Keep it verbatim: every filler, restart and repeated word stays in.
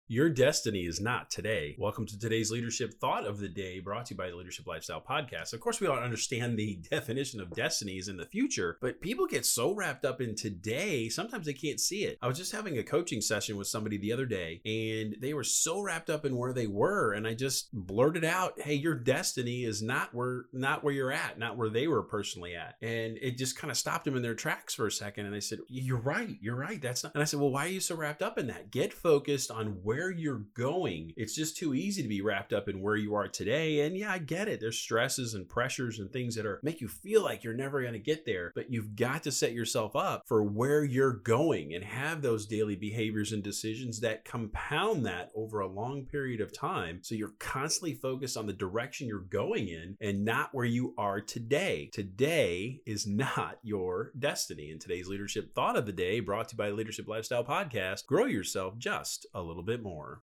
Your destiny is not today. Welcome to today's leadership thought of the day, brought to you by the Leadership Lifestyle Podcast. Of course, we all understand the definition of destiny is in the future, but people get so wrapped up in today, sometimes they can't see it. I was just having a coaching session with somebody the other day, and they were so wrapped up in where they were, and I just blurted out, "Hey, your destiny is not where not where you're at, not where they were personally at." And it just kind of stopped them in their tracks for a second, and I said, "You're right, you're right. That's not." And I said, "Well, why are you so wrapped up in that? Get focused on where where you're going. It's just too easy to be wrapped up in where you are today." And yeah, I get it. There's stresses and pressures and things that are make you feel like you're never going to get there, but you've got to set yourself up for where you're going and have those daily behaviors and decisions that compound that over a long period of time. So you're constantly focused on the direction you're going in and not where you are today. Today is not your destiny. In today's leadership thought of the day, brought to you by the Leadership Lifestyle Podcast, grow yourself just a little bit more.